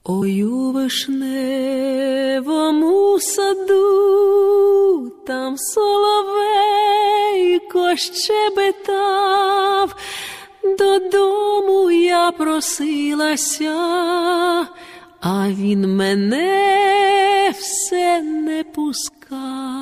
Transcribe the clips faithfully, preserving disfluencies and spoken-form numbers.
Ой, у вишневому саду, там соловейко щебетав, додому я просилася, а він мене все не пускав.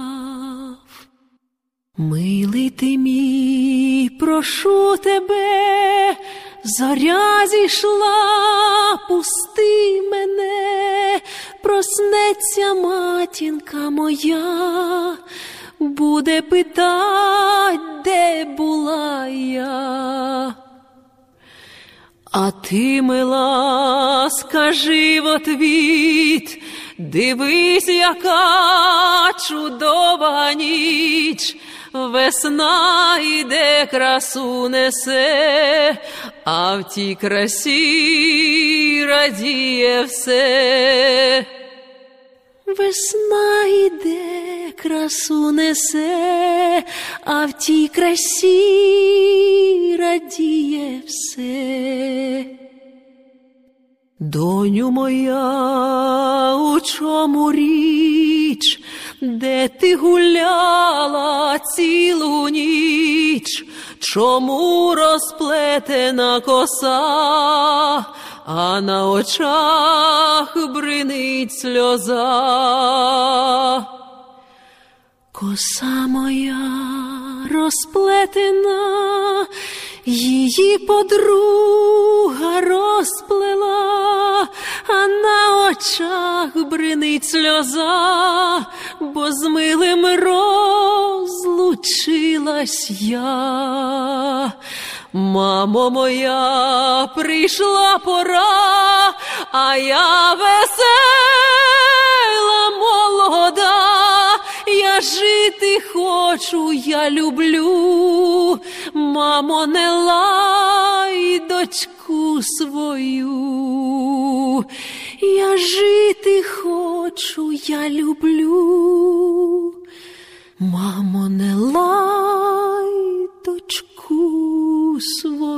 Милий ти мій, прошу тебе, зоря зійшла, пусти мене, проснеться матінка моя, буде питать, де була я. А ти, мила, скажи в отвіт, дивись, яка чудова ніч, весна іде, красу несе, а в тій красі радіє все. Весна іде, красу несе, а в тій красі радіє все. Доню моя, у чому річ, де ти гуляла цілу ніч? Чому розплетена коса, а на очах бринить сльоза? Коса моя розплетена, її подруга розплела, а на очах бринить сльоза, бо з милим розлучилась я. Мамо моя, прийшла пора, а я весела, молода, я жити хочу, я люблю. Мамо, не лай дочку свою, я жити хочу, я люблю. Мамо, не лай дочку свою.